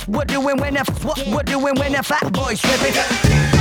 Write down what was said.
what we're doing when the fat boys tripping.